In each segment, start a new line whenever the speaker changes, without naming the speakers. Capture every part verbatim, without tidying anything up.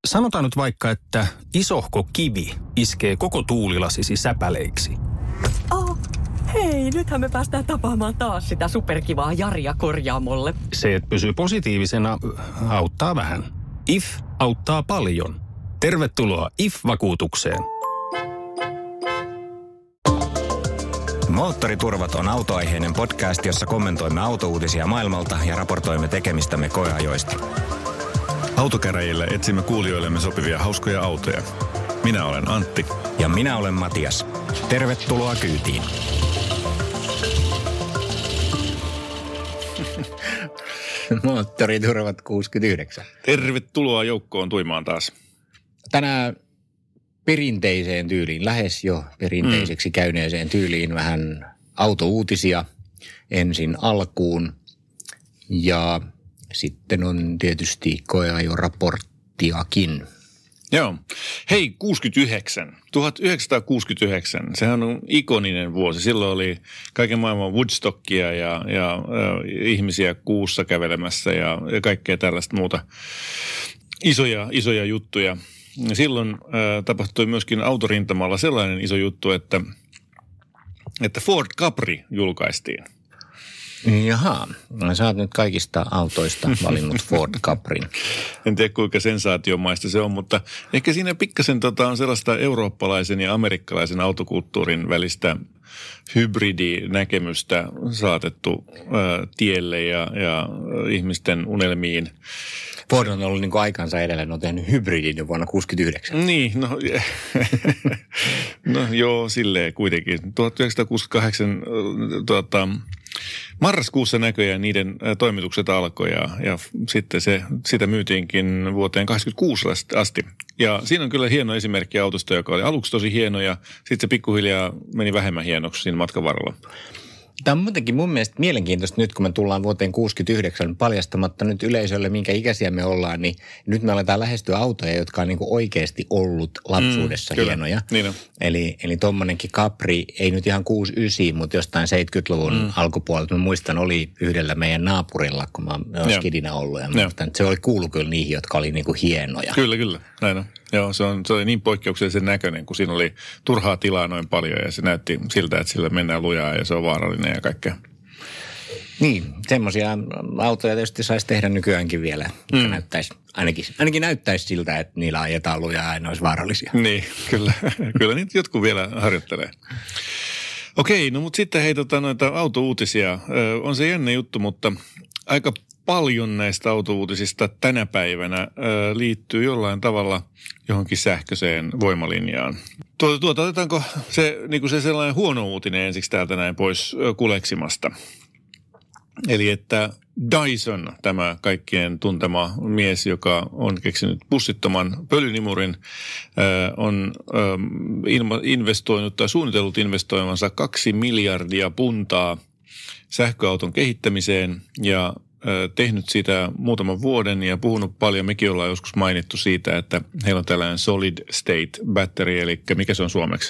Sanotaan nyt vaikka, että isohko kivi iskee koko tuulilasisi säpäleiksi.
Oh, hei, nythän me päästään tapaamaan taas sitä superkivaa Jaria korjaamolle.
Se, että pysyy positiivisena, auttaa vähän. I F auttaa paljon. Tervetuloa I F-vakuutukseen.
Moottoriturvat on autoaiheinen podcast, jossa kommentoimme autouutisia maailmalta ja raportoimme tekemistämme koeajoista.
Autokäräjillä etsimme kuulijoillemme sopivia hauskoja autoja. Minä olen Antti.
Ja minä olen Matias. Tervetuloa kyytiin.
Moottoriturvat kuusikymmentäyhdeksän.
Tervetuloa joukkoon tuimaan taas.
Tänään perinteiseen tyyliin, lähes jo perinteiseksi mm. käyneeseen tyyliin vähän autouutisia ensin alkuun. Ja sitten on tietysti koeajoraporttiakin.
Joo. Hei, kuusikymmentäyhdeksän. tuhatyhdeksänsataakuusikymmentäyhdeksän. Sehän on ikoninen vuosi. Silloin oli kaiken maailman Woodstockia ja, ja, ja ihmisiä kuussa kävelemässä ja, ja kaikkea tällaista muuta isoja, isoja juttuja. Silloin äh, tapahtui myöskin autorintamalla sellainen iso juttu, että, että Ford Capri julkaistiin.
Jaha, no, sä oot nyt kaikista autoista valinnut Ford Caprin.
En tiedä kuinka sensaatiomaista se on, mutta ehkä siinä pikkasen tota, on sellaista eurooppalaisen ja amerikkalaisen autokulttuurin välistä hybridinäkemystä saatettu ä, tielle ja, ja ihmisten unelmiin.
Ford on ollut niin kuin aikansa edelleen, on tehnyt hybridin jo vuonna kuusikymmentäyhdeksän.
Niin, no, no joo, silleen kuitenkin. tuhatyhdeksänsataakuusikymmentäkahdeksan tuota, marraskuussa näköjään niiden toimitukset alkoi ja, ja sitten se, sitä myytiinkin vuoteen kahdeksankymmentäkuusi asti. Ja siinä on kyllä hieno esimerkki autosta, joka oli aluksi tosi hieno ja sitten se pikkuhiljaa meni vähemmän hienoksi siinä matkan varrella.
Tämä on muutenkin mun mielestä mielenkiintoista nyt, kun me tullaan vuoteen kuusikymmentäyhdeksän paljastamatta nyt yleisölle, minkä ikäisiä me ollaan, niin nyt me aletaan lähestyä autoja, jotka on niin kuin oikeasti ollut lapsuudessa mm, hienoja. Niin eli eli tuommoinenkin Capri, ei nyt ihan kuusikymmentäyhdeksän, mutta jostain seitsemänkymmentäluvun mm. alkupuolelta. Mä muistan, oli yhdellä meidän naapurilla, kun mä oon skidinä ollut. Ja muistan, että se oli kuulu kyllä niihin, jotka oli niin kuin hienoja.
Kyllä, kyllä. Näin on. Joo, se, on, se oli niin poikkeuksellisen näköinen, kun siinä oli turhaa tilaa noin paljon ja se näytti siltä, että sillä mennään lujaa ja se on vaarallinen ja kaikkea.
Niin, semmoisia autoja tietysti saisi tehdä nykyäänkin vielä, mm. näyttäisi, ainakin, ainakin näyttäisi siltä, että niillä ajetaan lujaa ja ne olisi vaarallisia.
Niin, kyllä. Kyllä niitä jotkut vielä harjoittelee. Okei, no mutta sitten hei tota noita autouutisia. Ö, on se jännä juttu, mutta aika paljon näistä autouutisista tänä päivänä ö, liittyy jollain tavalla johonkin sähköiseen voimalinjaan. Tuota, tuota otetaanko se, niin kuin se sellainen huono uutinen ensiksi täältä näin pois ö, kuleksimasta? Eli että Dyson, tämä kaikkien tuntema mies, joka on keksinyt pussittoman pölynimurin, on investoinut tai suunnitellut investoimansa kaksi miljardia puntaa sähköauton kehittämiseen ja tehnyt sitä muutaman vuoden ja puhunut paljon. Mekin ollaan joskus mainittu siitä, että heillä on tällainen solid state battery, eli mikä se on suomeksi?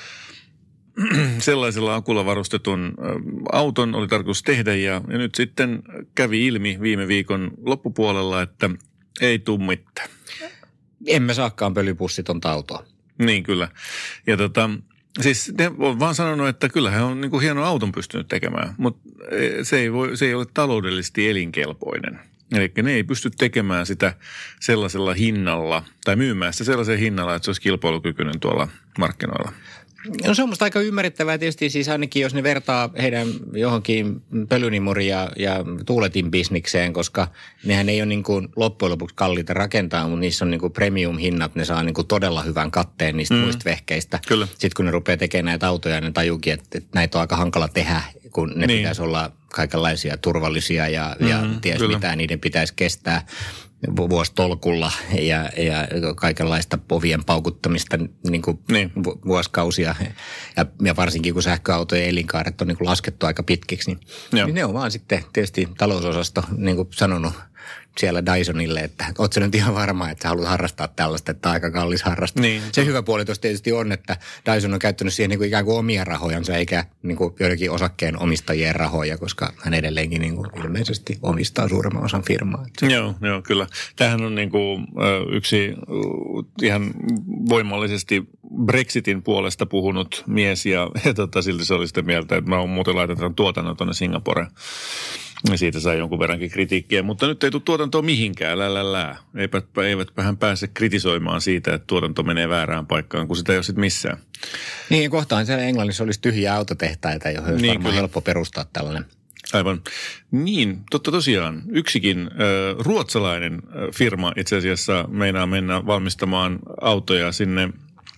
Sellaisella akulla varustetun auton oli tarkoitus tehdä ja, ja nyt sitten kävi ilmi viime viikon loppupuolella, että ei tule mitään.
Emme saakaan pölypussitonta autoa.
Niin kyllä. Ja tota, siis ne on vaan sanonut, että kyllähän on niin kuin hieno auton pystynyt tekemään, mutta se ei, voi, se ei ole taloudellisesti elinkelpoinen. Eli ne ei pysty tekemään sitä sellaisella hinnalla tai myymään sitä sellaisella hinnalla, että se olisi kilpailukykyinen tuolla markkinoilla.
No se on musta aika ymmärrettävää tietysti siis ainakin, jos ne vertaa heidän johonkin pölynimuri- ja, ja tuuletin bisnikseen, koska nehän ei ole niin kuin loppujen lopuksi kalliita rakentaa, mutta niissä on niin kuin premium-hinnat, ne saa niin kuin todella hyvän katteen niistä mm. muista vehkeistä. Kyllä. Sitten kun ne rupeaa tekemään näitä autoja, ne tajuukin, että, että näitä on aika hankala tehdä, kun ne niin. pitäisi olla kaikenlaisia turvallisia ja, mm, ja ties kyllä. mitä niiden pitäisi kestää vuositolkulla ja, ja kaikenlaista povien paukuttamista niin kuin niin. vuosikausia. Ja, ja varsinkin kun sähköautojen elinkaaret on niin kuin laskettu aika pitkiksi, niin, niin ne on vaan sitten tietysti talousosasto niin kuin sanonut siellä Dysonille, että ootko sä nyt ihan varma, että sä haluat harrastaa tällaista, että aika kallis harrastaa.
Niin.
Se hyvä puoli tuossa tietysti on, että Dyson on käyttänyt siihen niin kuin ikään kuin omia rahojansa, eikä niin kuin joidenkin osakkeen omistajien rahoja, koska hän edelleenkin niin kuin ilmeisesti omistaa suuremman osan firmaa.
Joo, joo, kyllä. Tämähän on niin kuin, yksi ihan voimallisesti Brexitin puolesta puhunut mies, ja, ja tota, silti se oli sitä mieltä, että mä oon muuten laitetaan tuotannon tuonne Singaporeen. Ja siitä sai jonkun verrankin kritiikkiä, mutta nyt ei tule tuotantoa mihinkään, lää, lää, lää. Eipä, eivätpähän pääse kritisoimaan siitä, että tuotanto menee väärään paikkaan, kun sitä ei ole sitten missään.
Niin, kohtaan siellä Englannissa olisi tyhjiä autotehtaita, johon olisi niin, varmaan kyllä helppo perustaa tällainen.
Aivan. Niin, totta tosiaan. Yksikin äh, ruotsalainen äh, firma itse asiassa meinaa mennä valmistamaan autoja sinne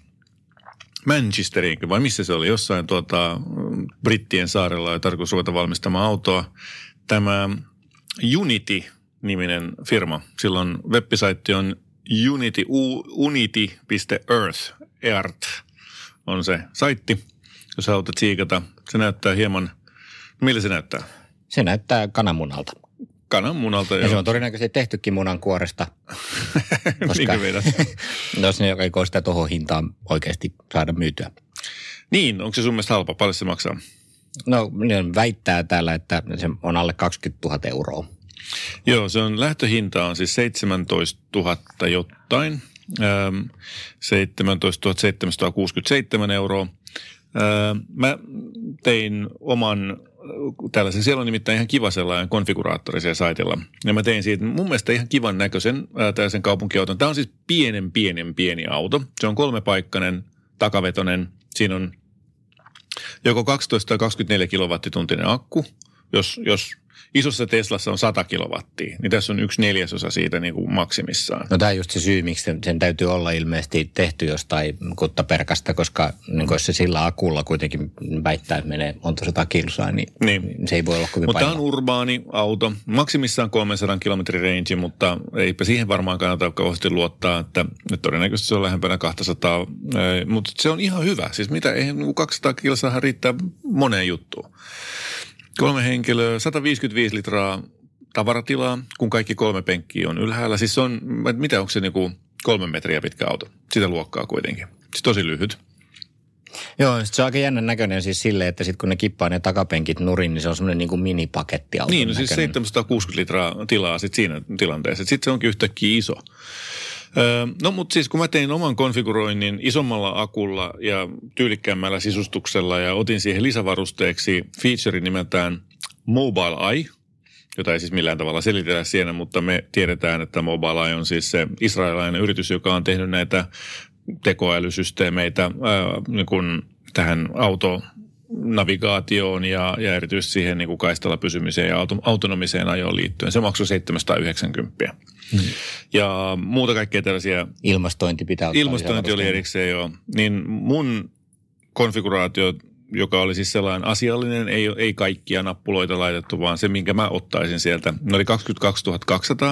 Manchesteriin, vai missä se oli? Jossain tuota, Brittien saarella oli tarkoitus ruveta valmistamaan autoa. Tämä Unity-niminen firma, silloin web-saitti on unity, unity piste earth, earth on se saitti, jos haluat tsiikata. Se näyttää hieman, millä se näyttää?
Se näyttää kananmunalta.
Kananmunalta,
ja
joo.
Se on todennäköisesti tehtykin munankuoresta.
Koska
jos ne ei sitä tohon hintaan oikeasti saada myytyä.
Niin, onko se sun mielestä halpa? Paljon se maksaa?
No, ne väittää täällä, että se on alle kaksikymmentätuhatta euroa.
Joo, se on lähtöhinta on siis seitsemäntoistatuhatta jotain, ähm, seitsemäntoistatuhatta seitsemänsataakuusikymmentäseitsemän euroa. Ähm, mä tein oman tällaisen, siellä on nimittäin ihan kiva sellainen konfiguraattori siellä saitilla. Ja mä tein siitä mun mielestä ihan kivan näköisen ää, tällaisen kaupunkiauton. Tämä on siis pienen, pienen, pieni auto. Se on kolmepaikkainen, takavetoinen. Siinä on joko kaksitoista tai kaksikymmentäneljä kilowattituntinen akku. Jos, jos isossa Teslassa on sata kilowattia, niin tässä on yksi neljäsosa siitä niin kuin maksimissaan.
No tämä on just se syy, miksi sen täytyy olla ilmeisesti tehty jostain kuttaperkasta, koska niin jos se sillä akulla kuitenkin väittää, että menee monta sata kilsaa, niin, niin se ei voi olla kovin
mutta
painava.
Mutta tämä on urbaani auto, maksimissaan kolmesataa kilometrin range, mutta eipä siihen varmaan kannata kauheasti luottaa, että nyt todennäköisesti se on lähempänä kaksisataa, mutta se on ihan hyvä. Siis mitä, eihän kaksisataa kilsaahan riittää moneen juttuun. Kolme henkilöä, sata viisikymmentäviisi litraa tavaratilaa, kun kaikki kolme penkkiä on ylhäällä. Siis se on, mitä onko se niinku kolme metriä pitkä auto? Sitä luokkaa kuitenkin. Siis tosi lyhyt.
Joo, se on aika jännän näköinen siis silleen, että sitten kun ne kippaa ne takapenkit nurin, niin se on semmoinen niin kuin minipakettiauton
Niin, no siis
näköinen.
seitsemänsataakuusikymmentä litraa tilaa sitten siinä tilanteessa. Sitten se onkin yhtäkkiä iso. Öö, no mutta siis kun mä tein oman konfiguroinnin isommalla akulla ja tyylikkäämmällä sisustuksella ja otin siihen lisävarusteeksi feature nimeltään Mobile Eye, jota ei siis millään tavalla selitellä siinä, mutta me tiedetään, että Mobile Eye on siis se israelilainen yritys, joka on tehnyt näitä tekoälysysteemeitä ää, niin kuin tähän autonavigaatioon ja, ja erityisesti siihen niin kuin kaistalla pysymiseen ja auto, autonomiseen ajoon liittyen. Se maksoi seitsemänsataayhdeksänkymmentä. Hmm. Ja muuta kaikkea tällaisia.
Ilmastointi pitää ottaa.
Ilmastointi oli erikseen jo. Niin mun konfiguraatio, joka oli siis sellainen asiallinen, ei, ei kaikkia nappuloita laitettu, vaan se, minkä mä ottaisin sieltä, ne oli kaksikymmentäkaksituhatta kaksisataa.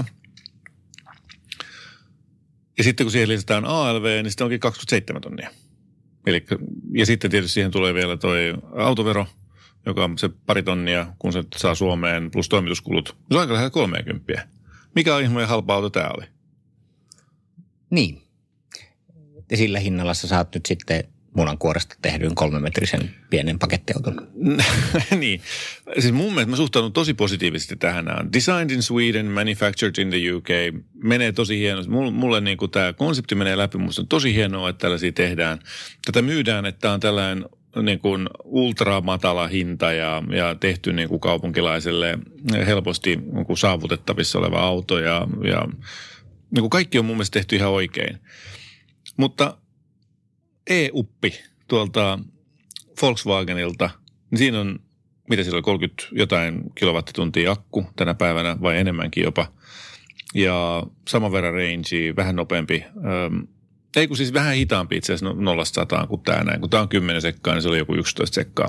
Ja sitten kun siihen lisätään A L V, niin sitten onkin kaksikymmentäseitsemän tonnia. Elikkä, ja sitten tietysti siihen tulee vielä toi autovero, joka on se pari tonnia, kun se saa Suomeen, plus toimituskulut. Se on aika lähellä kolmekymmentä. Mikä on ihmeen halpa auto tämä oli?
Niin. Ja sillä hinnalla sä saat nyt sitten munankuoresta tehdyn kolmemetrisen pienen pakettiauton.
Niin. Siis mun mielestä mä suhtaudun tosi positiivisesti tähän. Designed in Sweden, manufactured in the U K. Menee tosi hienosti. Mulle niin kuin tämä konsepti menee läpi. Musta on tosi hienoa, että tällaisia tehdään. Tätä myydään, että tämä on tällainen niin kuin ultramatala hinta ja, ja tehty niin kuin kaupunkilaiselle helposti niin kuin saavutettavissa oleva auto. Ja, ja niin kuin kaikki on mun mielestä tehty ihan oikein. Mutta E-uppi tuolta Volkswagenilta, niin siinä on, mitä siellä oli, kolmekymmentä jotain kilowattituntia akku tänä päivänä vai enemmänkin jopa. Ja saman verran rangea, vähän nopeampi. Ähm, ei kun siis vähän hitaampi itse asiassa nollasta sataan kuin tämä näin. Kun tämä on kymmenen sekkaa, niin se oli joku yksitoista sekkaa.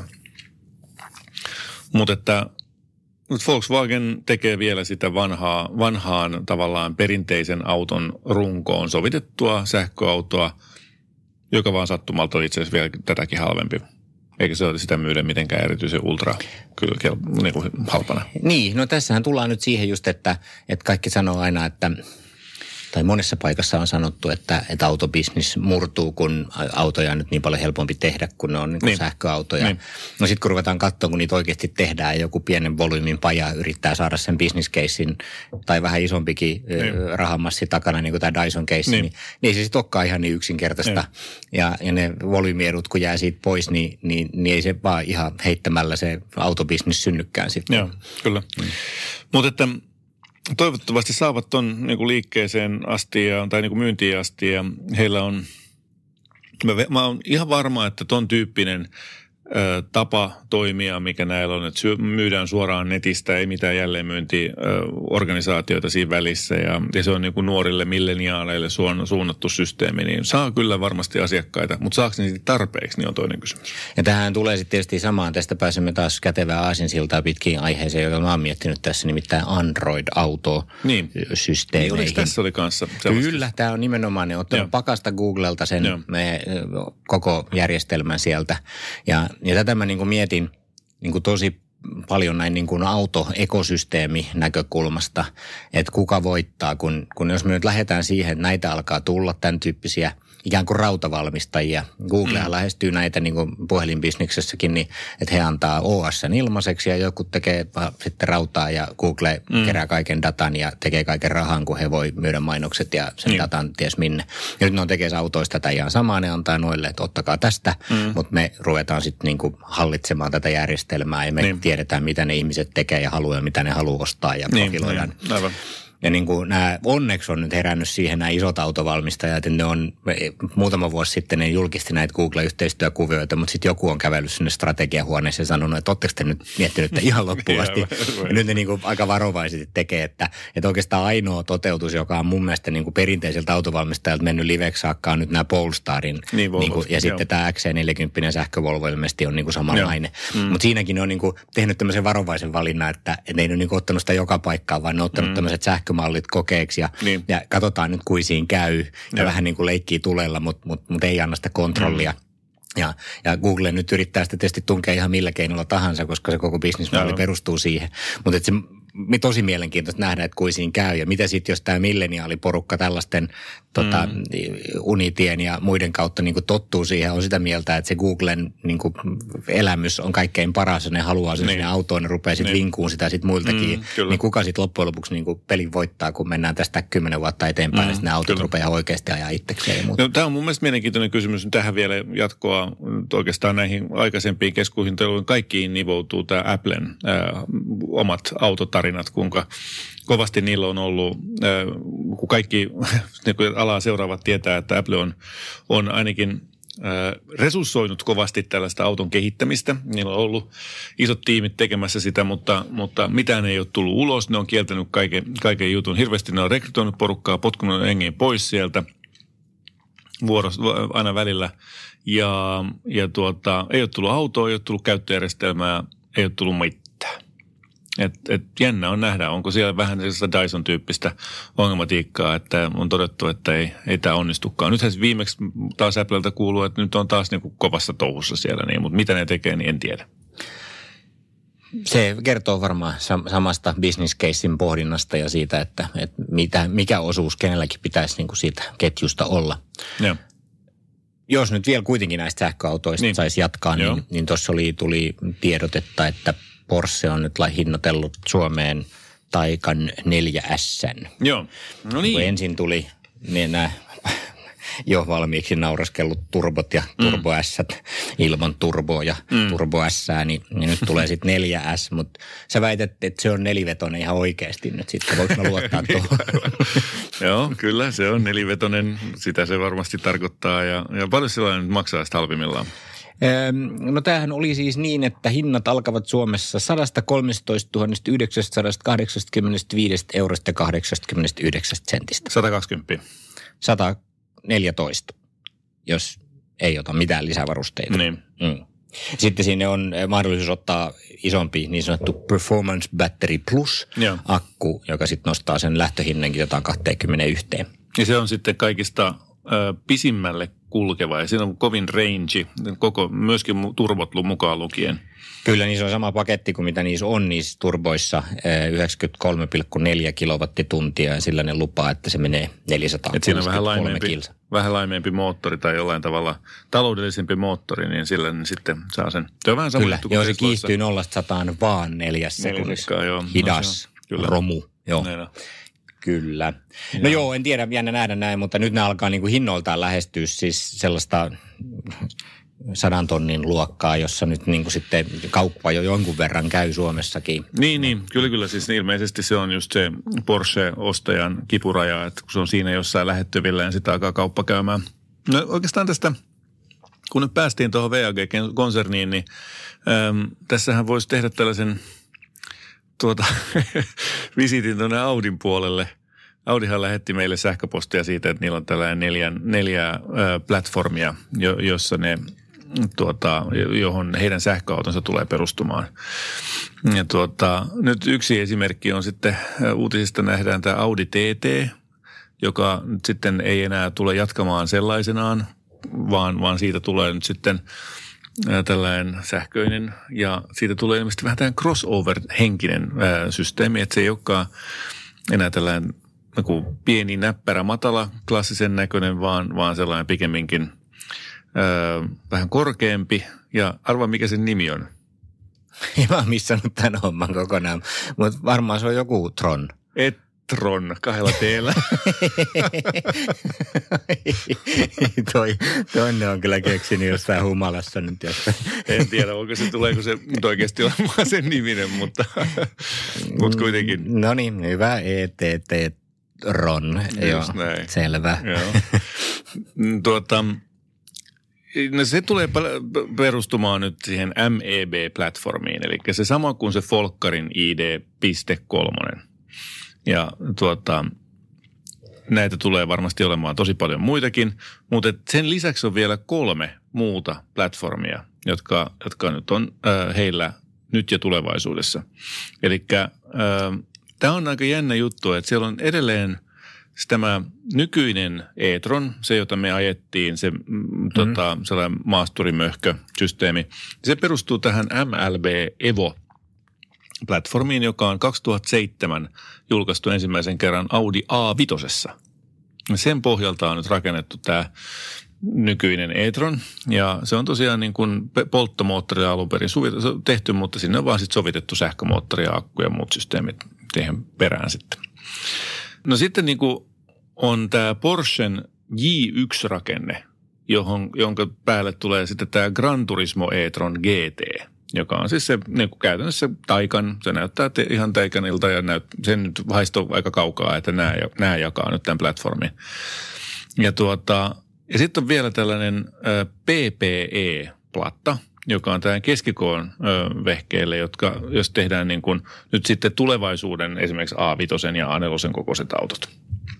Mutta että Volkswagen tekee vielä sitä vanhaa, vanhaan tavallaan perinteisen auton runkoon sovitettua sähköautoa, joka vaan sattumalta on itse asiassa vielä tätäkin halvempi. Eikä se ole sitä myydä mitenkään erityisen ultra kyllä niin kuin halpana.
Niin, no tässähän tullaan nyt siihen just, että, että kaikki sanoo aina, että tai monessa paikassa on sanottu, että, että autobisnis murtuu, kun autoja on nyt niin paljon helpompi tehdä, kun ne on niin kuin niin. sähköautoja. Niin. No sitten kun ruvetaan katsomaan, kun niitä oikeasti tehdään ja joku pienen volyymin paja yrittää saada sen business casein tai vähän isompikin niin. rahamassi takana, niin kuin tämä Dyson case, niin, niin, niin ei se sitten olekaan ihan niin yksinkertaista. Niin. Ja, ja ne volyymiedut, kun jää siitä pois, niin, niin, niin ei se vaan ihan heittämällä se autobisnis synnykään sitten. Joo,
kyllä. Mm. Mutta että toivottavasti saavat ton niin kuin liikkeeseen asti ja, tai niin kuin myyntiin asti ja heillä on, mä, mä oon ihan varma, että ton tyyppinen ö, tapa toimia, mikä näillä on, että myydään suoraan netistä, ei mitään jälleenmyyntiorganisaatioita siinä välissä ja, ja se on niin kuin nuorille milleniaaleille suunnattu systeemi, niin saa kyllä varmasti asiakkaita, mutta saako ne tarpeeksi, niin on toinen kysymys.
Ja tähän tulee sitten tietysti samaan, tästä pääsemme taas kätevää aasinsiltaa pitkiin aiheeseen, jota mä oon miettinyt tässä, nimittäin Android-auto-systeemeihin.
Niin, oliko tässä oli kanssa
sellaista? Kyllä, tämä on nimenomaan, ne ottanut pakasta Googlelta sen me, koko järjestelmän sieltä ja, ja tätä mä niin kuin mietin niin kuin tosi paljon näin niin kuin autoekosysteemi näkökulmasta, että kuka voittaa, kun, kun jos me nyt lähdetään siihen, että näitä alkaa tulla tämän tyyppisiä ikään kuin rautavalmistajia. Googlehan mm. lähestyy näitä niin kuin puhelinbisneksessäkin, niin, että he antaa O S:n ilmaiseksi ja joku tekee sitten rautaa ja Google mm. kerää kaiken datan ja tekee kaiken rahan, kun he voi myydä mainokset ja sen mm. datan ties minne. Ja nyt ne on tekee autoista tätä ihan samaa, ne antaa noille, että ottakaa tästä, mm. mutta me ruvetaan sitten niin kuin hallitsemaan tätä järjestelmää ja me niin. tiedetään, mitä ne ihmiset tekee ja haluaa ja mitä ne haluaa ostaa ja niin, profiloidaan. Niin, aivan. Ja niin kuin nämä onneksi on nyt herännyt siihen nämä isot autovalmistajat, että ne on muutama vuosi sitten ne julkisti näitä Google-yhteistyökuvioita, mutta sitten joku on kävellyt sinne strategiahuoneeseen ja sanonut, että ootteko te nyt miettinyt että ihan loppuun asti. Ja nyt ne niin kuin aika varovaisesti tekee, että, että oikeastaan ainoa toteutus, joka on mun mielestä niin kuin perinteiseltä autovalmistajalta mennyt liveksi saakka, on nyt nämä Polestarin. Niin, niin kuin, ja joo. sitten tämä X C neljäkymmentä sähkövolvo ilmeisesti on niin kuin samanlainen. Mm. Mutta siinäkin ne on niin kuin tehnyt tämmöisen varovaisen valinnan, että, että ne ei ole niin kuin ottanut sitä joka paikkaan, vaan ne on ottanut mm. tämmöiset sähkö mallit kokeeksi ja, niin. ja katsotaan nyt kuin siinä käy ja, ja vähän niin kuin leikkii tulella, mutta mut, mut ei anna sitä kontrollia. Mm. Ja, ja Google nyt yrittää sitä tietysti tunkea ihan millä keinolla tahansa, koska se koko bisnismalli perustuu siihen. Mutta se tosi mielenkiintoista nähdä, että kuin siinä käy. Ja mitä sitten, jos tämä milleniaaliporukka tällaisten tota, mm. Unitien ja muiden kautta niin kuin tottuu siihen, on sitä mieltä, että se Googlen niin kuin elämys on kaikkein paras ja ne haluaa sen niin. sinne autoon, ne rupeaa sitten niin. vinkuun sitä sitten muiltakin. Mm, niin kuka sitten loppujen lopuksi niin kuin pelin voittaa, kun mennään tästä kymmenen vuotta eteenpäin mm, ja sitten ne autot kyllä. rupeaa oikeasti ajaa itsekseen. No,
tämä on mun mielestä mielenkiintoinen kysymys. Tähän vielä jatkoa oikeastaan näihin aikaisempiin keskusteluihin. Kaikkiin nivoutuu tämä Applen ää, omat autotarinat, kuinka kovasti niillä on ollut, kun kaikki alaa seuraavat tietää, että Apple on, on ainakin resurssoinut kovasti tällaista auton kehittämistä. Niillä on ollut isot tiimit tekemässä sitä, mutta, mutta mitään ei ole tullut ulos. Ne on kieltänyt kaiken, kaiken jutun. Hirveästi ne on rekrytoinut porukkaa, potkunut hengen pois sieltä vuorossa aina välillä. Ja, ja tuota, ei ole tullut autoa, ei ole tullut käyttöjärjestelmää, ei ole tullut mitään. Et, et jännä on nähdä, onko siellä vähän sellaista Dyson-tyyppistä ongelmatiikkaa, että on todettu, että ei, ei tämä onnistukaan. Nythän viimeksi taas Applelta kuuluu, että nyt on taas niinku kovassa touhussa siellä, niin, mutta mitä ne tekee, niin en tiedä.
Se kertoo varmaan samasta business casein pohdinnasta ja siitä, että, että mitä, mikä osuus kenelläkin pitäisi niinku siitä ketjusta olla. Ja. Jos nyt vielä kuitenkin näistä sähköautoista niin. saisi jatkaa, niin, niin tuossa tuli tiedotetta, että Porsche on nyt hinnoitellut Suomeen Taycan neljä S:n.
Joo, no niin.
Kun ensin tuli niin nämä jo valmiiksi nauraskellut turbot ja turbo S:t mm. ilman turboa ja mm. turbo S:ää, niin, niin nyt tulee sitten neljä S, mutta sä väität, että se on nelivetonen ihan oikeasti nyt sitten. Voinko mä luottaa tuohon?
Joo, kyllä se on nelivetonen. Sitä se varmasti tarkoittaa ja, ja paljon sellainen nyt maksaa sitä halvimmillaan.
No tämähän oli siis niin, että hinnat alkavat Suomessa sata kolmetoistatuhatta yhdeksänsataakahdeksankymmentäviisi eurosta kahdeksankymmentäyhdeksän sentistä.
sata kaksikymmentä.
sata neljätoista, jos ei ota mitään lisävarusteita. Niin. Mm. Sitten sinne on mahdollisuus ottaa isompi niin sanottu Performance Battery Plus Joo. akku, joka sitten nostaa sen lähtöhinnankin jotain kaksikymmentäyksi.
Ja se on sitten kaikista ö, pisimmälle kulkeva ja siinä on kovin range, koko, myöskin turbot mukaan lukien.
Kyllä, niissä on sama paketti kuin mitä niissä on niissä turboissa, yhdeksänkymmentäkolme pilkku neljä kilowattituntia ja sillä ne lupaa, että se menee neljäsataakuusikymmentäkolme kilsa.
Vähän laimeempi moottori tai jollain tavalla taloudellisempi moottori, niin sillä ne sitten saa sen. Se on vähän sama.
Kyllä, joo, se kiihtyy nollasta sataan vaan neljäs sekunnissa. Hidas, no, romu, joo. Neina. Kyllä. No joo. joo, en tiedä, jännä nähdä näin, mutta nyt ne alkaa niin kuin hinnoiltaan lähestyä siis sellaista sadan tonnin luokkaa, jossa nyt niin kuin sitten kauppa jo jonkun verran käy Suomessakin.
Niin, niin. Kyllä, kyllä. Siis ilmeisesti se on just se Porsche-ostajan kipuraja, että kun se on siinä jossain lähettyvillä ja sitä alkaa kauppa käymään. No oikeastaan tästä, kun nyt päästiin tuohon V A G-konserniin, niin äm, tässähän voisi tehdä tällaisen tuota, visitin tuonne Audin puolelle. Audihan lähetti meille sähköpostia siitä, että niillä on tällainen neljä, neljä äh, platformia, jo, jossa ne, tuota, johon heidän sähköautonsa tulee perustumaan. Ja tuota, nyt yksi esimerkki on sitten, uutisista nähdään tämä Audi T T, joka nyt sitten ei enää tule jatkamaan sellaisenaan, vaan, vaan siitä tulee nyt sitten tällainen sähköinen ja siitä tulee ilmeisesti vähän tällainen crossover-henkinen ää, systeemi, että se ei olekaan enää tällainen joku pieni, näppärä, matala, klassisen näköinen, vaan, vaan sellainen pikemminkin ää, vähän korkeampi. Ja arvaa, mikä sen nimi on?
En mä missannut tämän homman kokonaan, mutta varmaan se on joku Tron.
Et Tron, kahdella teellä.
Toi, toinen on kyllä keksinyt jossain humalassa nyt.
En tiedä, onko se, tuleeko se nyt oikeasti olemaan sen niminen, mutta, mutta kuitenkin.
No niin, hyvä E T T Ron. Joo, näin. Selvä.
Joo. Tuota, no se tulee perustumaan nyt siihen M E B-platformiin, eli se sama kuin se Folkkarin I D kolme. Ja tuota, näitä tulee varmasti olemaan tosi paljon muitakin, mutta sen lisäksi on vielä kolme muuta platformia, jotka, jotka nyt on äh, heillä nyt ja tulevaisuudessa. Eli äh, tämä on aika jännä juttu, että siellä on edelleen tämä nykyinen e-tron, se jota me ajettiin, se mm-hmm. tota, sellainen maasturimöhkö-systeemi, se perustuu tähän M L B Evo platformiin, joka on kaksituhattaseitsemän julkaistu ensimmäisen kerran Audi A viisi. Sen pohjalta on nyt rakennettu tämä nykyinen e-tron, ja se on tosiaan niin kuin polttomoottorilla alun perin tehty, mutta sinne on vaan sitten sovitettu sähkömoottori ja akku ja muut systeemit siihen perään sitten. No sitten niin kuin on tämä Porschen J yksi-rakenne, johon, jonka päälle tulee sitten tämä Gran Turismo e-tron G T, joka on siis se niin kuin käytännössä Taycan, se näyttää te, ihan Taycanilta ja näyt, sen nyt haistoo aika kaukaa, että nämä, nämä jakaa nyt tämän platformin. Ja, tuota, ja sitten on vielä tällainen ä, P P E-platta, joka on tämän keskikoon ä, vehkeille, jotka, jos tehdään niin kuin nyt sitten tulevaisuuden esimerkiksi A viisi ja A neljä kokoiset autot.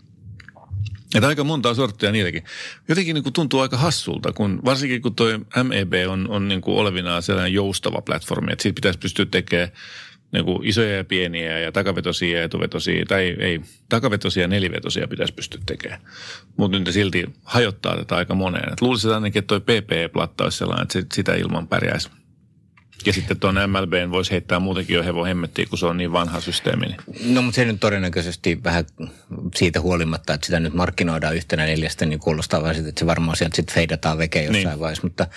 Että aika montaa sorttia niilläkin. Jotenkin niin kuin tuntuu aika hassulta, kun varsinkin kun tuo M E B on, on niin kuin olevinaan sellainen joustava platformi, että siitä pitäisi pystyä tekemään niin kuin isoja ja pieniä ja takavetosia ja etuvetosia, tai ei, ei takavetosia ja nelivetosia pitäisi pystyä tekemään. Mutta nyt silti hajottaa tätä aika moneen. Et luulisin ainakin, että tuo P P E-platta olisi sellainen, että sitä ilman pärjäisi. Ja sitten tuon M L B:n voisi heittää muutenkin jo hevon hemmettiin, kun se on niin vanha systeemi.
No, mutta se nyt todennäköisesti vähän siitä huolimatta, että sitä nyt markkinoidaan yhtenä neljästä, niin kuulostaa vaan sitten, että se varmaan sieltä sitten feidataan veke jossain niin. vaiheessa. Mutta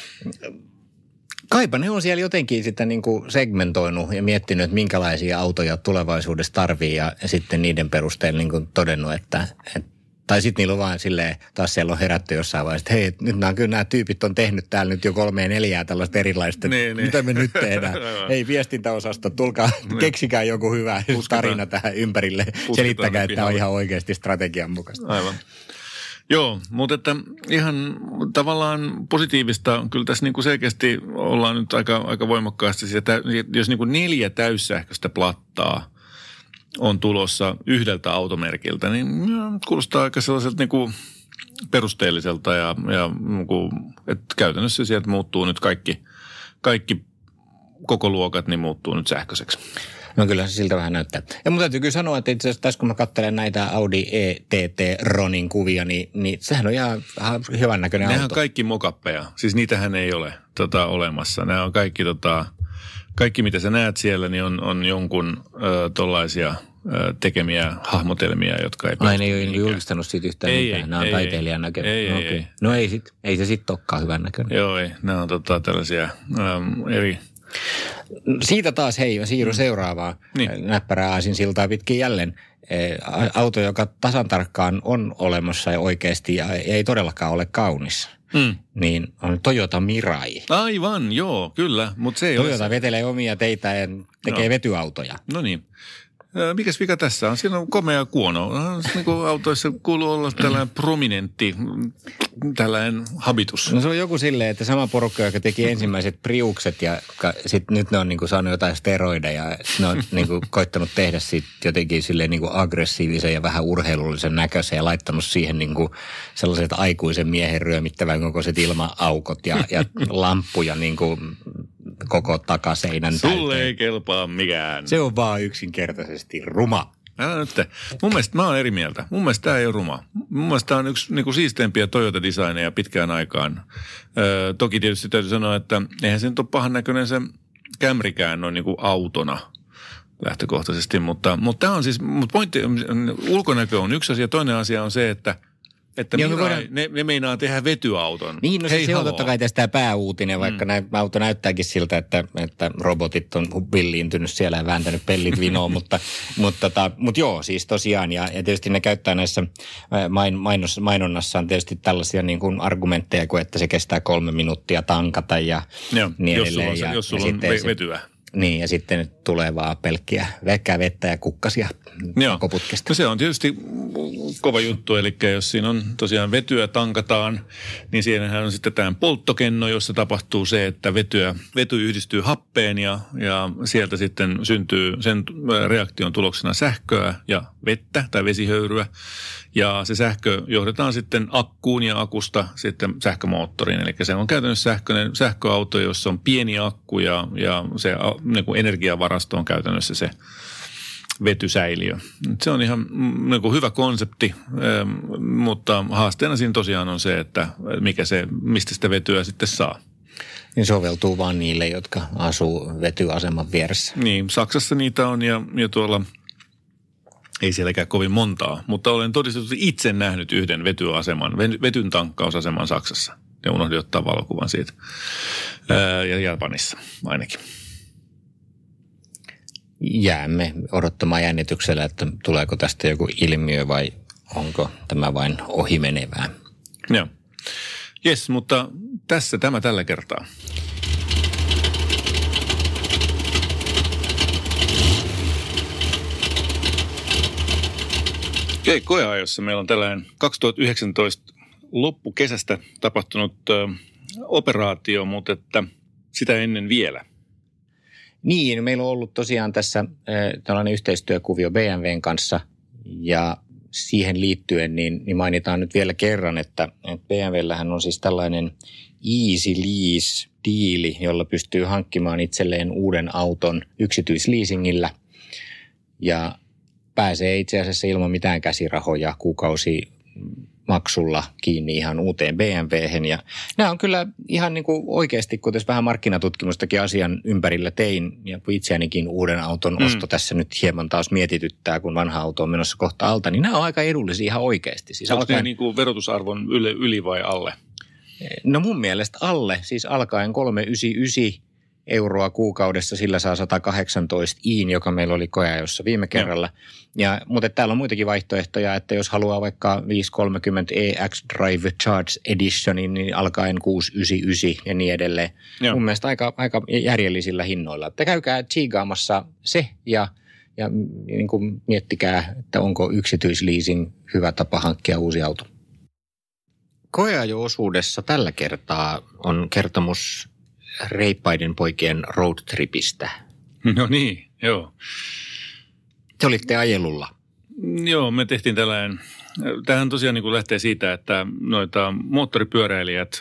kaipa ne on siellä jotenkin sitä niin kuin segmentoinut ja miettinyt, että minkälaisia autoja tulevaisuudessa tarvii ja, ja sitten niiden perusteella niin kuin todennut, että, että tai sitten niillä on vaan silleen, taas siellä on herätty jossain vaiheessa, että hei, nyt nämä, kyllä nämä tyypit on tehnyt täällä nyt jo kolmea neljää tällaista erilaista, niin, mitä niin. me nyt tehdään. Hei, viestintäosasto, tulkaa, niin. keksikää joku hyvä Puskitaan. tarina tähän ympärille. Puskitaan selittäkää, että tämä on ihan oikeasti strategian mukaista.
Aivan. Joo, mutta että ihan tavallaan positiivista, kyllä tässä niin kuin selkeästi ollaan nyt aika, aika voimakkaasti, että jos niin kuin neljä täyssähköistä plattaa on tulossa yhdeltä automerkiltä, niin kuulostaa aika sellaiselta niin kuin perusteelliselta ja, ja niin kuin, että käytännössä sieltä muuttuu nyt kaikki, kaikki koko luokat, niin muuttuu nyt sähköiseksi.
No kyllä se siltä vähän näyttää. Ja mun täytyy kyllä sanoa, että itse asiassa tässä kun mä katselen näitä Audi E T T Ronin kuvia, niin, niin sehän on ihan hyvän näköinen
Nehän
auto.
on kaikki mokappeja. Siis niitähän ei ole tota, olemassa. Nämä on kaikki, tota, kaikki mitä sä näet siellä, niin on, on jonkun ö, tollaisia ö, tekemiä hahmotelmia, jotka ei
Ai ne ei ole julkistanut siitä yhtään
ei,
mitään.
Ei,
nämä on
ei,
taiteilijan näköinen.
Ei,
no,
ei,
okay.
ei.
No ei, sit, ei se sitten olekaan hyvän näköinen.
Joo, ei. Nämä on tota, tällaisia äm, eri...
Siitä taas hei, mä siirryn mm. seuraavaan
Niin.
näppärää aasinsiltaa pitkin jälleen. Auto, joka tasan tarkkaan on olemassa ja oikeasti ja ei todellakaan ole kaunis. Mm. Niin on Toyota Mirai.
Aivan, joo, kyllä. Mut se ei
Toyota
ole...
vetelee omia teitä ja tekee no. vetyautoja.
No niin. Mikäs vika tässä on? Siinä on komea kuono. Niin kuin autoissa kuuluu olla tällainen prominentti, tällainen habitus.
No se on joku silleen, että sama porukka, joka teki ensimmäiset Priukset ja sitten nyt ne on niin kuin saanut jotain steroideja. Ne on niin kuin koittanut tehdä siitä jotenkin silleen niin kuin aggressiivisen ja vähän urheilullisen näköisen ja laittanut siihen niin kuin sellaiset aikuisen miehen ryömittävän kokoiset ilma-aukot ja, ja lamppuja niin kuin koko takaseinän täyteen.
Sulle ei kelpaa mikään.
Se on vaan yksinkertaisesti ruma.
Älä nyt te. Mun mielestä mä oon eri mieltä. Mun mielestä tää ei ole ruma. Mun mielestä tää on yksi niinku siisteimpiä Toyota-designeja pitkään aikaan. Öö, toki tietysti täytyy sanoa, että eihän se nyt ole pahan näköinen se Camrykään noin niinku autona lähtökohtaisesti. Mutta, mutta tää on siis, mutta pointti, ulkonäkö on yksi asia. Toinen asia on se, että Että Mirai, voidaan... ne, ne meinaa tehdä vetyauton.
Niin, no
Hei,
se on
haloo.
totta kai tästä pääuutinen, vaikka mm. näin, auto näyttääkin siltä, että, että robotit on villiintynyt siellä ja vääntänyt pellit vinoon, mutta, mutta, tota, mutta joo, siis tosiaan. Ja, ja tietysti ne käyttää näissä main, mainos, mainonnassaan tietysti tällaisia niin kuin argumentteja, kuin että se kestää kolme minuuttia tankata ja
joo,
niin
jos
edelleen.
sulla on,
ja,
jos sulla
ja
on ve- vetyä.
Niin, ja sitten tulee vaan pelkkiä vekkää vettä ja kukkasia koputkesta.
No se on tietysti kova juttu, eli jos siinä on tosiaan vetyä tankataan, niin siinähän on sitten tämä polttokenno, jossa tapahtuu se, että vetyä, vety yhdistyy happeen ja, ja sieltä sitten syntyy sen reaktion tuloksena sähköä ja vettä tai vesihöyryä. Ja se sähkö johdetaan sitten akkuun ja akusta sitten sähkömoottoriin. Eli se on käytännössä sähköinen, sähköauto, jossa on pieni akku ja, ja se niin kuin energiavarasto on käytännössä se vetysäiliö. Se on ihan niin kuin hyvä konsepti, mutta haasteena siinä tosiaan on se, että mikä se, mistä sitä vetyä sitten saa.
Niin soveltuu vaan niille, jotka asuu vetyaseman vieressä.
Niin, Saksassa niitä on ja, ja tuolla... Ei sielläkään kovin montaa, mutta olen todistetusti itse nähnyt yhden vetyaseman, vetyn tankkausaseman Saksassa. Ja unohdin ottaa valokuvan siitä. Ää, ja Japanissa ainakin.
Jäämme odottamaan jännityksellä, että tuleeko tästä joku ilmiö vai onko tämä vain ohimenevää.
Joo. Jes, mutta tässä tämä tällä kertaa. Okei, koeajossa meillä on tällainen kaksituhattayhdeksäntoista loppukesästä tapahtunut ö, operaatio, mutta että sitä ennen vielä.
Niin, meillä on ollut tosiaan tässä äh, tällainen yhteistyökuvio B M W:n kanssa ja siihen liittyen niin, niin mainitaan nyt vielä kerran, että, että B M W:llähän on siis tällainen Easy Lease-diili, jolla pystyy hankkimaan itselleen uuden auton yksityisleasingillä ja pääsee itse asiassa ilman mitään käsirahoja kuukausi maksulla kiinni ihan uuteen B M W:hen. Ja nämä on kyllä ihan niin kuin oikeasti, kun tässä vähän markkinatutkimustakin asian ympärillä tein, ja itseänikin uuden auton mm. osto tässä nyt hieman taas mietityttää, kun vanha auto on menossa kohta alta, niin nämä on aika edullisia ihan oikeasti. Siis
onko
alkaen...
ne niin kuin verotusarvon yli, yli vai alle?
No mun mielestä alle, siis alkaen kolmesataayhdeksänkymmentäyhdeksän euroa kuukaudessa, sillä saa sata kahdeksantoista iin, joka meillä oli koeajossa viime kerralla. Ja, mutta täällä on muitakin vaihtoehtoja, että jos haluaa vaikka viisisataakolmekymmentä E X Drive Charge Editionin, niin alkaen kuusisataayhdeksänkymmentäyhdeksän ja niin edelleen. Joo. Mun mielestä aika, aika järjellisillä hinnoilla. Että käykää tsiigaamassa se ja, ja niin kuin miettikää, että onko yksityisleasing hyvä tapa hankkia uusi auto. Koeajo-osuudessa tällä kertaa on kertomus reippaiden poikien roadtripistä.
No niin, joo.
Te olitte ajelulla.
Joo, me tehtiin tällainen, tämähän tosiaan niin kuin lähtee siitä, että noita moottoripyöräilijät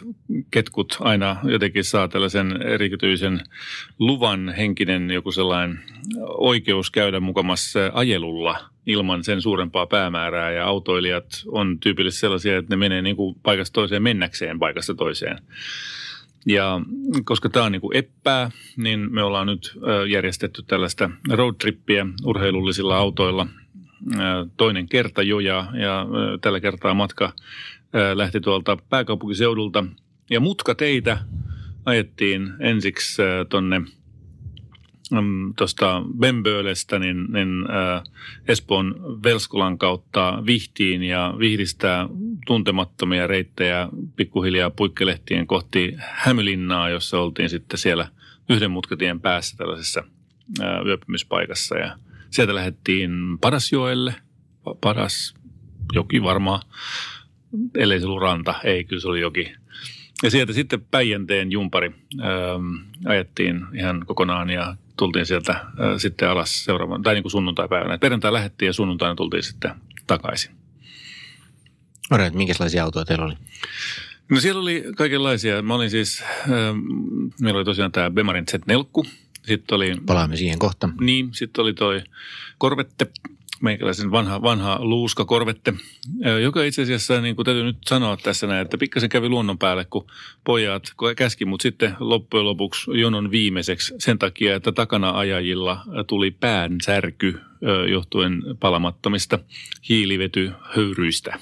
ketkut aina jotenkin saa tällaisen erityisen luvan henkinen joku sellainen oikeus käydä mukamassa ajelulla ilman sen suurempaa päämäärää. Ja autoilijat on tyypillisesti sellaisia, että ne menee niin kuin paikasta toiseen mennäkseen paikasta toiseen. Ja koska tämä on niin kuin eppää, niin me ollaan nyt järjestetty tällaista roadtrippiä urheilullisilla autoilla toinen kerta jo ja, ja tällä kertaa matka lähti tuolta pääkaupunkiseudulta. Ja mutkateitä ajettiin ensiksi tuonne tuosta Bembölestä niin, niin äh, Espoon Velskolan kautta Vihtiin ja Vihdistä tuntemattomia reittejä pikkuhiljaa puikkelehtien kohti Hämeenlinnaa, jossa oltiin sitten siellä yhden mutkatien päässä tällaisessa äh, yöpymispaikassa. Ja sieltä lähdettiin Padasjoelle, Padas joki varmaan, ellei se ollut ranta, ei kyllä se oli joki. Ja sieltä sitten Päijänteen jumpari ähm, ajettiin ihan kokonaan ja tultiin sieltä äh, sitten alas seuraavan, tai niin kuin sunnuntaipäivänä. Perjantai lähdettiin ja sunnuntaina tultiin sitten takaisin.
Olet, minkälaisia autoja teillä oli?
No siellä oli kaikenlaisia. Mä olin siis, äh, meillä oli tosiaan tämä Bemarin Z neljä. Sitten oli...
Palaamme siihen kohta.
Niin, sitten oli toi Corvette, meikäläisen vanha, vanha luuska Corvette, joka itse asiassa, niin kuin täytyy nyt sanoa tässä näin, että pikkasen kävi luonnon päälle, kun pojat käski, mutta sitten loppujen lopuksi jonon viimeiseksi sen takia, että takana ajajilla tuli päänsärky johtuen palamattomista hiilivetyhöyryistä.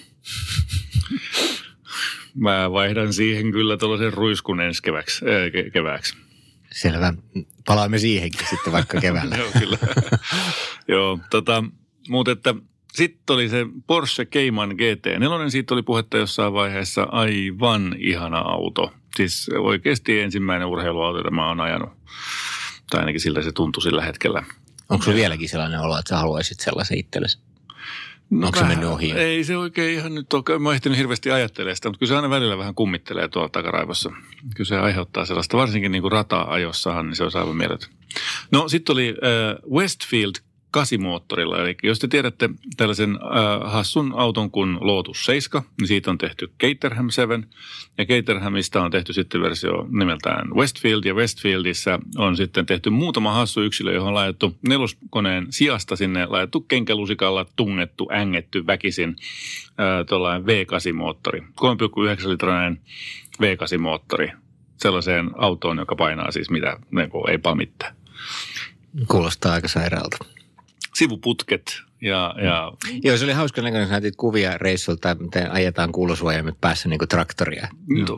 Mä vaihdan siihen kyllä tuollaisen ruiskun ensi keväksi, äh, kevääksi.
Selvä. Palaamme siihenkin sitten vaikka keväällä.
Joo, kyllä. Joo, tota, mutta että sitten oli se Porsche Cayman G T neljä, siitä oli puhetta jossain vaiheessa, aivan ihana auto. Siis oikeasti ensimmäinen urheiluauto, jota mä oon ajanut. Tai ainakin siltä se tuntui sillä hetkellä.
Onko se vieläkin sellainen olo, että sä haluaisit sellaisen itsellesi?
No
onko
vähän,
se mennyt ohi?
Ei se oikein ihan nyt ole. Mä oon ehtinyt hirveästi ajattelemaan sitä, mutta kyllä se aina välillä vähän kummittelee tuolla takaraivossa. Kyllä se aiheuttaa sellaista, varsinkin niin kuin rata-ajossahan, niin se on aivan mieletön. No sitten oli äh, Westfield kasimoottorilla, eli jos te tiedätte tällaisen äh, hassun auton kuin Lotus seitsemän, niin siitä on tehty Caterham seitsemän, ja Caterhamista on tehty sitten versio nimeltään Westfield, ja Westfieldissä on sitten tehty muutama hassu yksilö, johon on laitettu neloskoneen sijasta sinne laitettu kenkälusikalla tungettu, ängetty väkisin äh, tuollainen V kahdeksan moottori, kolme pilkku yhdeksän litrainen V kahdeksan moottori sellaiseen autoon, joka painaa siis mitä, niin kuin ei pamittaa.
Kuulostaa aika sairaalta.
Sivuputket ja... ja...
Joo, se oli hauska näköinen, kun näytit kuvia reissulta, miten ajetaan kuulosuojaimet päässä niin kuin traktoria.
No,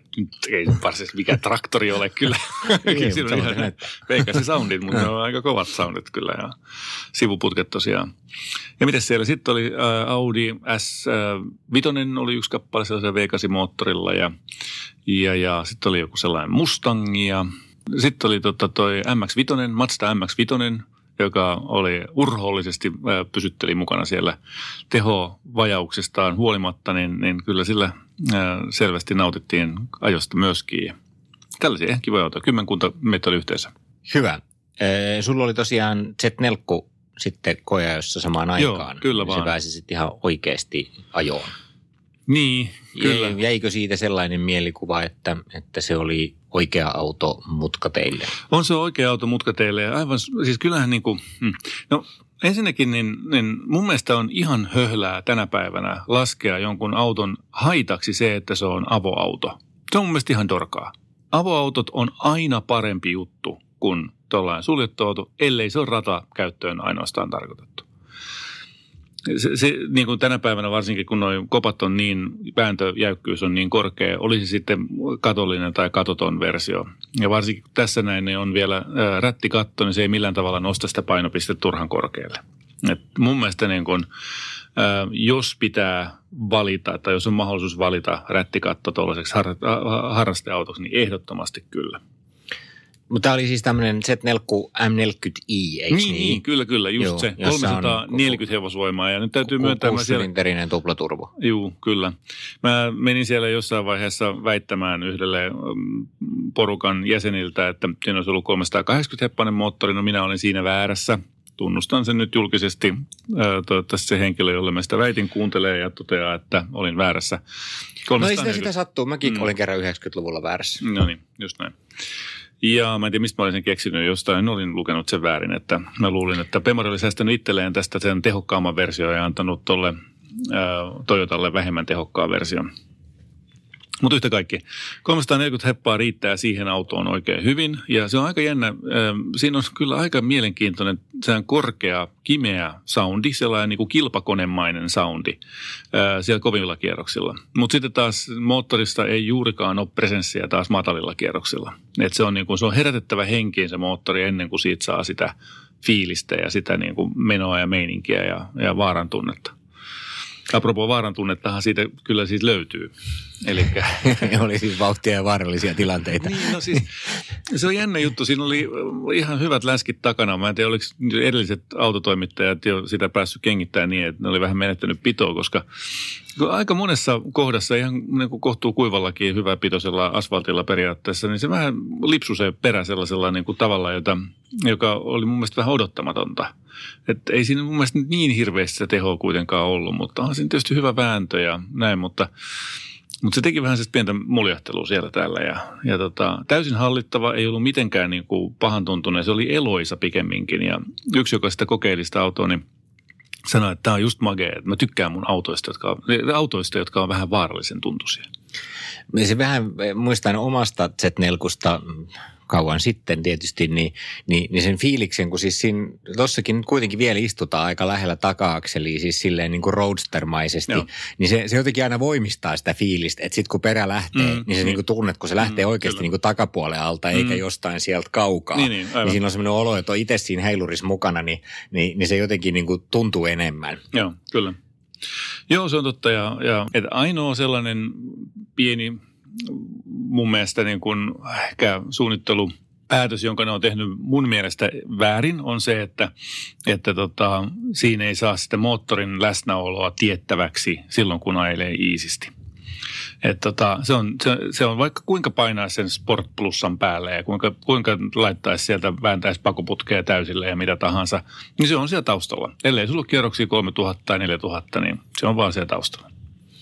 ei varsinaisesti mikä traktori ole kyllä.
Ei,
siinä on ihan veikasi soundit, mutta ne on aika kovat soundit kyllä ja sivuputket tosiaan. Ja miten siellä sitten oli ä, Audi S viisi oli yksi kappale sellaisen V kahdeksan moottorilla ja, ja, ja sitten oli joku sellainen Mustang ja sitten oli tota toi M X viisi, Mazda M X viisi, joka oli urhoollisesti pysytteli mukana siellä tehovajauksestaan huolimatta, niin, niin kyllä sillä selvästi nautittiin ajosta myöskin. Tällaisia ihan kivoja autoja, kymmenkunta meitä oli yhteensä.
Hyvä. Ee, sulla oli tosiaan Z neljä sitten koeajossa samaan aikaan.
Joo, kyllä vaan.
Se pääsi sitten ihan oikeasti ajoon.
Niin, kyllä.
Jäikö siitä sellainen mielikuva, että, että se oli oikea auto mutkateille?
On se oikea auto mutkateille ja aivan, siis kyllähän niin kuin, no ensinnäkin niin, niin mun mielestä on ihan höhlää tänä päivänä laskea jonkun auton haitaksi se, että se on avoauto. Se on mun mielestä ihan dorkaa. Avoautot on aina parempi juttu kuin tuollainen suljettu auto, ellei se ole ratakäyttöön ainoastaan tarkoitettu. Se, se, niin kuin tänä päivänä varsinkin, kun nuo kopat on niin, pääntöjäykkyys on niin korkea, olisi sitten katollinen tai katoton versio. Ja varsinkin kun tässä näin niin on vielä ää, rättikatto, niin se ei millään tavalla nosta sitä painopistettä turhan korkealle. Et mun mielestä niin kun, ää, jos pitää valita, tai jos on mahdollisuus valita rättikatto tuollaiseksi har, harrasteautoksi, niin ehdottomasti kyllä.
Mutta tämä oli siis tämmöinen Z neljä M neljäkymmentä i, eikö niin?
Niin, niin kyllä, kyllä, just Joo, se. kolmesataaneljäkymmentä hevosvoimaa ja nyt täytyy myöntää...
Kuusisylinterinen tuplaturbo.
Juu, kyllä. Mä menin siellä jossain vaiheessa väittämään yhdelle porukan jäseniltä, että siinä olisi ollut kolmesataakahdeksankymmentä heppainen moottori, no minä olin siinä väärässä. tunnustan sen nyt julkisesti. Toivottavasti se henkilö, jolle mä sitä väitin, kuuntelee ja toteaa, että olin väärässä.
No ei sitä, sitä sattuu. Mäkin mm. olin kerran yhdeksänkymmentäluvulla väärässä.
No niin, just näin. Ja mä en tiedä, mistä mä olin sen keksinyt, jostain olin lukenut sen väärin, että mä luulin, että Pemori oli säästänyt itselleen tästä sen tehokkaamman version ja antanut tolle ää, Toyotalle vähemmän tehokkaan version. Mutta yhtä kaikki, kolmesataaneljäkymmentä heppaa riittää siihen autoon oikein hyvin ja se on aika jännä. Siinä on kyllä aika mielenkiintoinen sehän korkea, kimeä soundi, sellainen niin kuin kilpakonemainen soundi siellä kovilla kierroksilla. Mutta sitten taas moottorista ei juurikaan ole presenssiä taas matalilla kierroksilla. Et se, on niin kuin, se on herätettävä henkiin se moottori ennen kuin siitä saa sitä fiilistä ja sitä niin kuin menoa ja meininkiä ja, ja vaaran tunnetta. Apropos vaaran tunnettahan siitä kyllä siis löytyy. Elikkä
oli siis vauhtia ja vaarallisia tilanteita.
Niin, no siis se on jännä juttu. Siinä oli ihan hyvät läskit takana. Mä en tiedä, oliko edelliset autotoimittajat jo sitä päässyt kengittämään niin, että ne oli vähän menettänyt pitoa, koska aika monessa kohdassa ihan niin kuin kohtuu kuivallakin hyvä pitoisella asfaltilla periaatteessa, niin se vähän lipsui se perä sellaisella niin kuin tavalla, jota, joka oli mun mielestä vähän odottamatonta. Että ei siinä mun mielestä niin hirveästi sitä tehoa kuitenkaan ollut, mutta on siinä tietysti hyvä vääntö ja näin, mutta Mutta se teki vähän sitä pientä muljahtelua siellä täällä ja, ja tota, täysin hallittava, ei ollut mitenkään niin kuin pahan tuntunut. Se oli eloisa pikemminkin ja yksi, joka sitä kokeili sitä autoa, niin sanoi, että tämä on just magea, että mä tykkään mun autoista, jotka, autoista, jotka on vähän vaarallisen tuntuisia.
Se vähän, muistan omasta Z neljä kauan sitten tietysti, niin, niin, niin sen fiiliksen, kun siis siinä, tossakin kuitenkin vielä istutaan aika lähellä taka-akseliin, siis silleen niin kuin roadstermaisesti, Joo. niin se, se jotenkin aina voimistaa sitä fiilistä, että sitten kun perä lähtee, mm, niin se niin kuin tunnet, kun se lähtee mm, oikeasti niin kuin takapuolen alta, mm. eikä jostain sieltä kaukaa, niin, niin, niin siinä on semmoinen olo, että on itse siinä heilurissa mukana, niin, niin, niin se jotenkin niin kuin tuntuu enemmän.
Joo, kyllä. Joo, se on totta, ja, ja että ainoa sellainen pieni mun mielestä niin kuin ehkä suunnittelupäätös, jonka ne on tehnyt mun mielestä väärin, on se, että, että tota, siinä ei saa sitä moottorin läsnäoloa tiettäväksi silloin, kun ajelee iisisti. Että tota, se, on, se, se on vaikka kuinka painaa sen Sport Plusan päälle ja kuinka, kuinka laittaisi sieltä, vääntäisi pakoputkea täysille ja mitä tahansa, niin se on siellä taustalla. Ellei sulla ole kierroksia kolmetuhatta tai neljätuhatta, niin se on vaan siellä taustalla.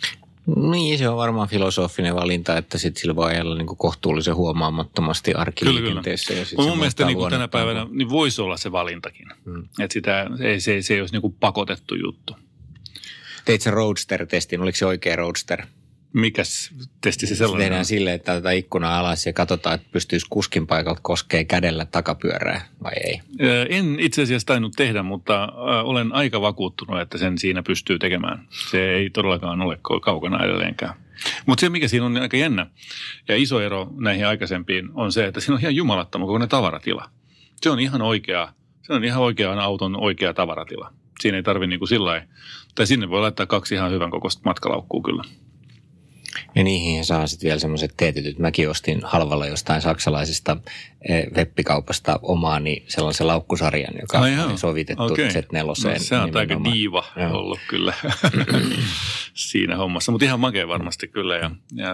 Niin, se on varmaan filosofinen valinta, että sitten sillä voi ajella niin kuin kohtuullisen huomaamattomasti arkiliikenteessä.
Kyllä, kyllä. Mun mielestä niin kuin tänä päivänä niin voisi olla se valintakin. Hmm. Että sitä, ei, se, se ei olisi niin kuin pakotettu juttu.
Teit sä Roadster-testin, oliko se oikea Roadster?
Mikäs testi se sellainen?
Se tehdään silleen, että otetaan ikkunaa alas ja katsotaan, että pystyisi kuskin paikalta koskee kädellä takapyörää vai ei?
En itse asiassa tainnut tehdä, mutta olen aika vakuuttunut, että sen siinä pystyy tekemään. Se ei todellakaan ole kaukana edelleenkään. Mutta se, mikä siinä on aika jännä ja iso ero näihin aikaisempiin, on se, että siinä on ihan jumalattoman kokoinen tavaratila. Se on ihan oikea, se on ihan oikean auton oikea tavaratila. Siinä ei tarvitse niin kuin sillä lailla, tai sinne voi laittaa kaksi ihan hyvän kokoista matkalaukkua kyllä.
Ja niihin saa sitten vielä semmoiset teetetyt. Mäkin ostin halvalla jostain saksalaisesta webbikaupasta omaani sellaisen laukkusarjan, joka on sovitettu okay. Z neljä. No,
se on aika diiva Joo. ollut kyllä siinä hommassa, mutta ihan makea varmasti kyllä. Ja, ja,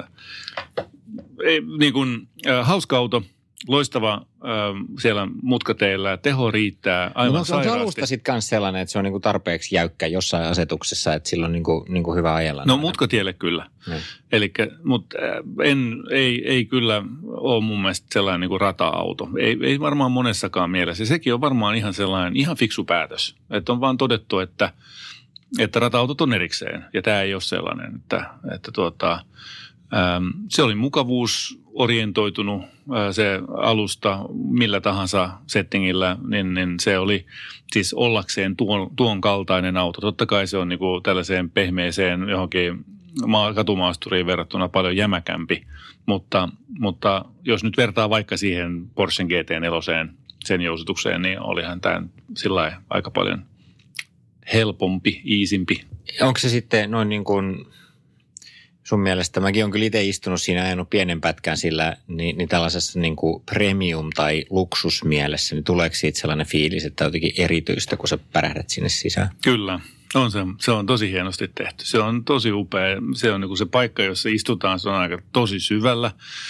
ei, niin kuin, äh, hauska auto. Loistava äh, siellä mutkateillä, teho riittää aivan no, sairaasti.
Onko alusta sitten myös sellainen, että se on niinku tarpeeksi jäykkä jossain asetuksessa, että sillä on niinku, niinku hyvä ajella?
No mutkatielle kyllä. Hmm. Elikkä, mutta en, ei, ei kyllä ole mun mielestä sellainen niinku rata-auto. Ei, ei varmaan monessakaan mielessä. Sekin on varmaan ihan sellainen, ihan fiksu päätös. Että on vaan todettu, että, että rata-autot on erikseen ja tämä ei ole sellainen, että, että tuota, ähm, se oli mukavuusorientoitunut se alusta millä tahansa settingillä, niin, niin se oli siis ollakseen tuon, tuon kaltainen auto. Totta kai se on niin kuin tällaiseen pehmeeseen johonkin katumaasturiin verrattuna paljon jämäkämpi, mutta, mutta jos nyt vertaa vaikka siihen Porschen G T neljä sen jousitukseen, niin olihan tämä sillä aika paljon helpompi, iisimpi.
Onko se sitten noin niin kuin sun mielestä, mäkin olen kyllä itse istunut siinä ajanut pienen pätkän sillä, niin, niin tällaisessa niin kuin premium- tai luksusmielessä, niin tuleeko siitä sellainen fiilis, että on jotenkin erityistä, kun sä pärähdät sinne sisään?
Kyllä, on se. Se on tosi hienosti tehty. Se on tosi upea. Se on niin kuin se paikka, jossa istutaan, se on aika tosi syvällä.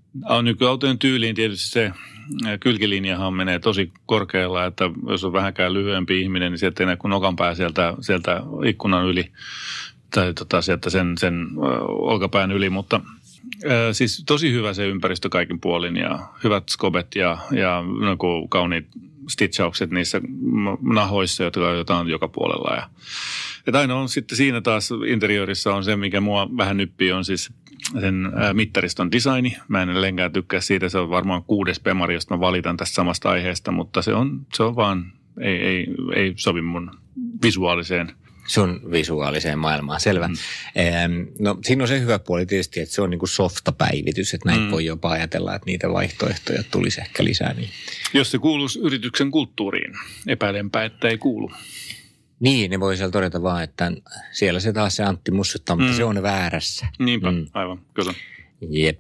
Nykyautojen tyyliin tietysti se kylkilinjahan menee tosi korkealla, että jos on vähänkään lyhyempi ihminen, niin sieltä ei näe kuin nokanpää sieltä, sieltä ikkunan yli tai tota, sieltä sen, sen olkapään yli, mutta ää, siis tosi hyvä se ympäristö kaikin puolin ja hyvät skobet ja, ja no, kauniit stitchaukset niissä nahoissa, joita on joka puolella. Ja, että aina on sitten siinä taas interiörissa on se, mikä mua vähän nyppii, on siis sen ää, mittariston designi. Mä en edelleenkään tykkää siitä, se on varmaan kuudes pemari, josta mä valitan tästä samasta aiheesta, mutta se on, se on vaan, ei, ei, ei sovi mun visuaaliseen
sun visuaaliseen maailmaan, selvä. Mm. Ehm, no siinä on se hyvä puoli tietysti, että se on niin kuin softapäivitys, että näin mm. voi jopa ajatella, että niitä vaihtoehtoja tulisi ehkä lisää. Niin.
Jos se kuuluisi yrityksen kulttuuriin, epäilenpä, että ei kuulu.
Niin, ne voi siellä todeta vaan, että siellä se taas se Antti mussuttaa, mutta mm. se on väärässä.
Niinpä, mm. aivan, kyllä.
Jep.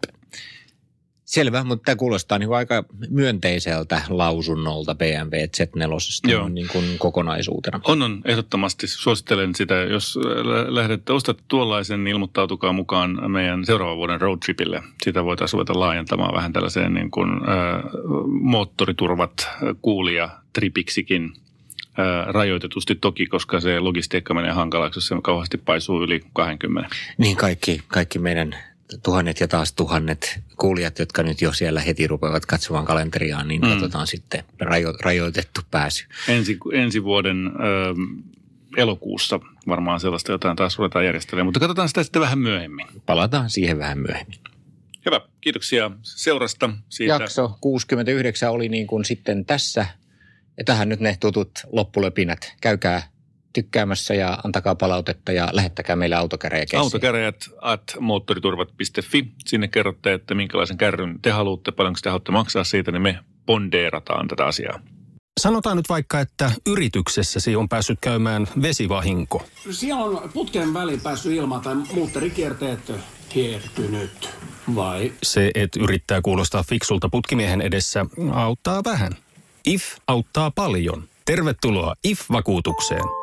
Selvä, mutta tämä kuulostaa niin kuin aika myönteiseltä lausunnolta B M W Z neljä niin kuin kokonaisuutena.
On, on, ehdottomasti. Suosittelen sitä. Jos lähdette ostatte tuollaisen, niin ilmoittautukaa mukaan meidän seuraavan vuoden roadtripille. Sitä voitaisiin ruveta laajentamaan vähän tällaiseen niin kuin, äh, moottoriturvat kuulia tripiksikin. Rajoitetusti toki, koska se logistiikka menee hankalaksi, jos se kauheasti paisuu yli kaksikymmentä.
Niin kaikki, kaikki meidän tuhannet ja taas tuhannet kuulijat, jotka nyt jo siellä heti rupeavat katsomaan kalenteriaan, niin mm. katsotaan sitten rajo, rajoitettu pääsy.
Ensi, ensi vuoden ö, elokuussa varmaan sellaista jotain taas ruvetaan järjestelemään, mutta katsotaan sitä sitten vähän myöhemmin.
Palataan siihen vähän myöhemmin.
Hyvä, kiitoksia seurasta. Siitä.
Jakso kuusikymmentäyhdeksän oli niin kuin sitten tässä. Ja tähän nyt ne tutut loppulöpinät. Käykää tykkäämässä ja antakaa palautetta ja lähettäkää meille autokäräjäkeissiä.
Autokäräjät at moottoriturvat piste fi. Sinne kerrotte, että minkälaisen kärryn te haluatte, paljonko te haluatte maksaa siitä, niin me pondeerataan tätä asiaa.
Sanotaan nyt vaikka, että yrityksessäsi on päässyt käymään vesivahinko.
Siellä on putken väliin päässyt ilmaan tai muutterikierteet hiertynyt, vai?
Se, että yrittää kuulostaa fiksulta putkimiehen edessä, auttaa vähän. I F auttaa paljon. Tervetuloa I F-vakuutukseen.